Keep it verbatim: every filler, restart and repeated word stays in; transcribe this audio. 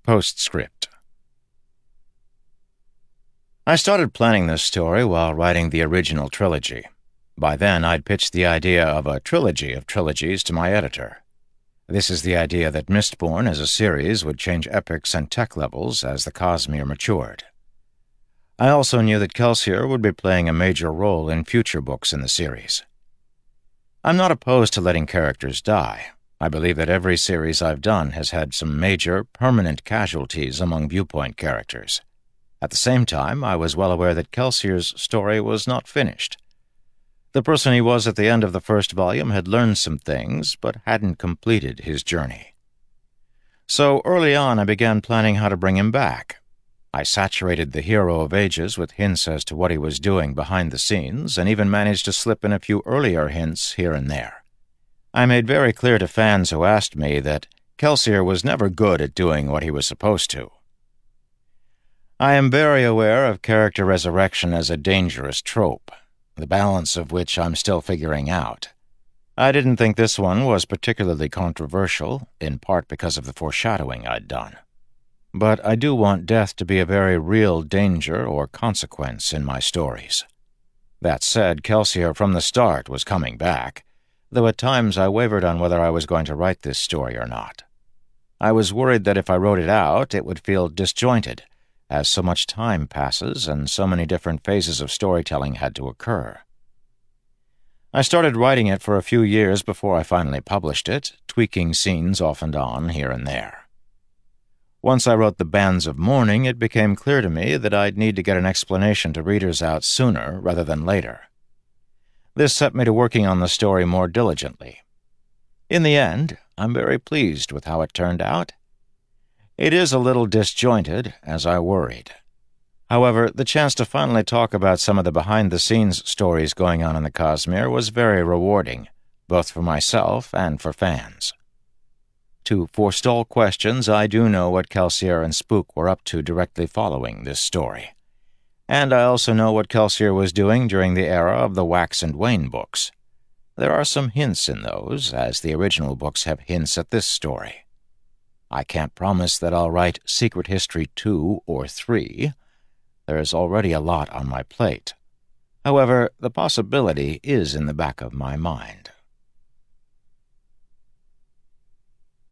Postscript. I started planning this story while writing the original trilogy. By then, I'd pitched the idea of a trilogy of trilogies to my editor. This is the idea that Mistborn as a series would change epics and tech levels as the Cosmere matured. I also knew that Kelsier would be playing a major role in future books in the series. I'm not opposed to letting characters die. I believe that every series I've done has had some major, permanent casualties among viewpoint characters. At the same time, I was well aware that Kelsier's story was not finished. The person he was at the end of the first volume had learned some things, but hadn't completed his journey. So early on, I began planning how to bring him back. I saturated the Hero of Ages with hints as to what he was doing behind the scenes, and even managed to slip in a few earlier hints here and there. I made very clear to fans who asked me that Kelsier was never good at doing what he was supposed to. I am very aware of character resurrection as a dangerous trope, the balance of which I'm still figuring out. I didn't think this one was particularly controversial, in part because of the foreshadowing I'd done. But I do want death to be a very real danger or consequence in my stories. That said, Kelsier from the start was coming back, though at times I wavered on whether I was going to write this story or not. I was worried that if I wrote it out, it would feel disjointed, as so much time passes and so many different phases of storytelling had to occur. I started writing it for a few years before I finally published it, tweaking scenes off and on here and there. Once I wrote the Bands of Mourning, it became clear to me that I'd need to get an explanation to readers out sooner rather than later. This set me to working on the story more diligently. In the end, I'm very pleased with how it turned out. It is a little disjointed, as I worried. However, the chance to finally talk about some of the behind-the-scenes stories going on in the Cosmere was very rewarding, both for myself and for fans. To forestall questions, I do know what Kelsier and Spook were up to directly following this story. And I also know what Kelsier was doing during the era of the Wax and Wayne books. There are some hints in those, as the original books have hints at this story. I can't promise that I'll write Secret History two or three. There is already a lot on my plate. However, the possibility is in the back of my mind.